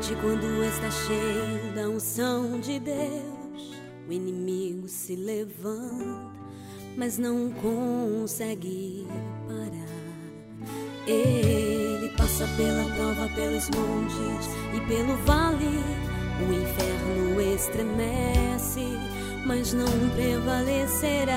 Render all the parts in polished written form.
noite, quando está cheio da unção de Deus, o inimigo se levanta, mas não consegue parar. Ele passa pela prova, pelos montes e pelo vale. O inferno estremece, mas não prevalecerá.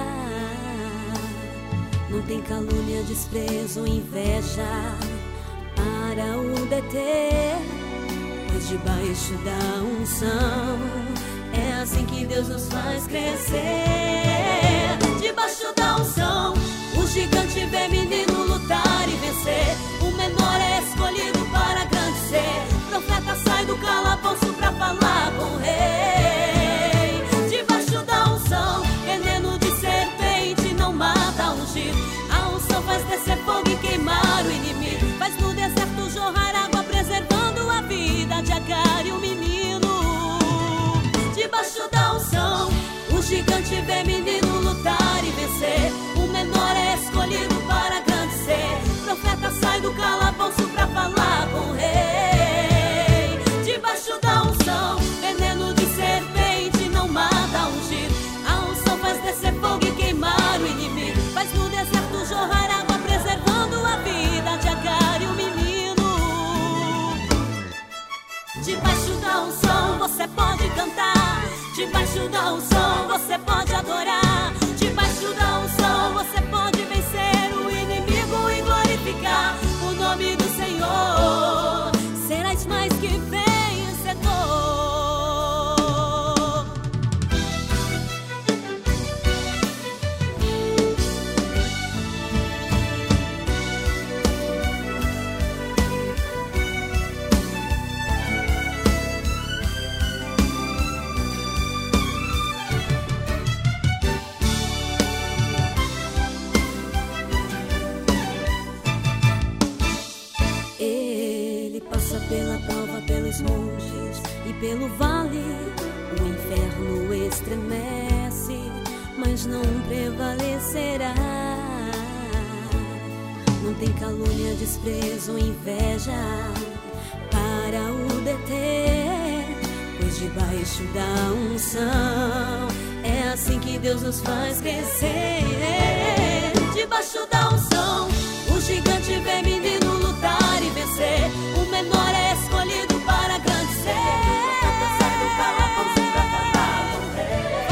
Não tem calúnia, desprezo, inveja para o deter, pois debaixo da unção é assim que Deus nos faz crescer. Debaixo da unção o gigante vê menino lutar e vencer. O menor é escolhido para grande ser. Profeta sai do calabouço pra falar com o rei. Debaixo da unção, veneno de serpente não mata ungido. A unção faz descer fogo e queimar o inimigo. Faz no deserto jorrar água, preservando a vida de Agar e o menino. Debaixo da unção o gigante vê menino lutar e vencer. O menor é escolhido para grande ser. Profeta sai do calabouço pra falar com o rei. Debaixo da unção, veneno de serpente não mata ungido. A unção faz descer fogo e queimar o inimigo. Faz no deserto jorrar água, preservando a vida de Agar e o menino. Debaixo da unção você pode cantar. Debaixo da unção você pode adorar. Debaixo da unção você pode vencer o inimigo e glorificar o nome do Senhor. Serás mais que vencedor. Passa pela prova, pelos montes e pelo vale. O inferno estremece, mas não prevalecerá. Não tem calúnia, desprezo, inveja para o deter, pois debaixo da unção é assim que Deus nos faz crescer. Debaixo da unção o gigante vê menino lutar e vencer. O menor é escolhido para grande ser. Sai do calabouço pra falar com o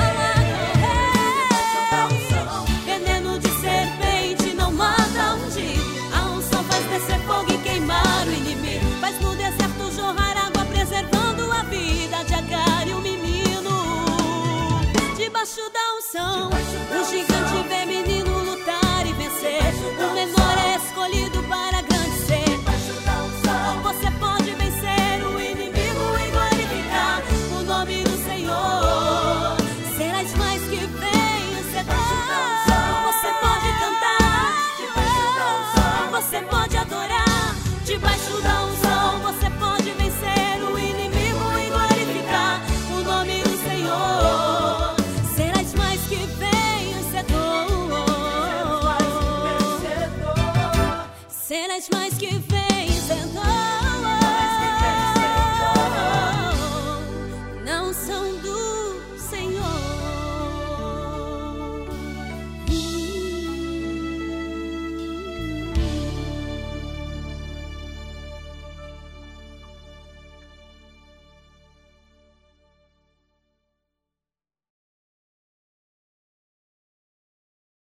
rei. Veneno de serpente não mata ungido. A unção faz descer fogo e queimar o inimigo. Faz no deserto jorrar água, preservando a vida de Agar e o menino. Debaixo da unção o gigante vê menino lutar e vencer. O menor é escolhido para grande ser. Você pode vencer o inimigo e glorificar o nome do Senhor. Serás mais que vencedor. Você pode cantar. Você pode adorar. Debaixo da unção você pode vencer o inimigo e glorificar o nome do Senhor. Serás mais que vencedor. Serás mais que vencedor.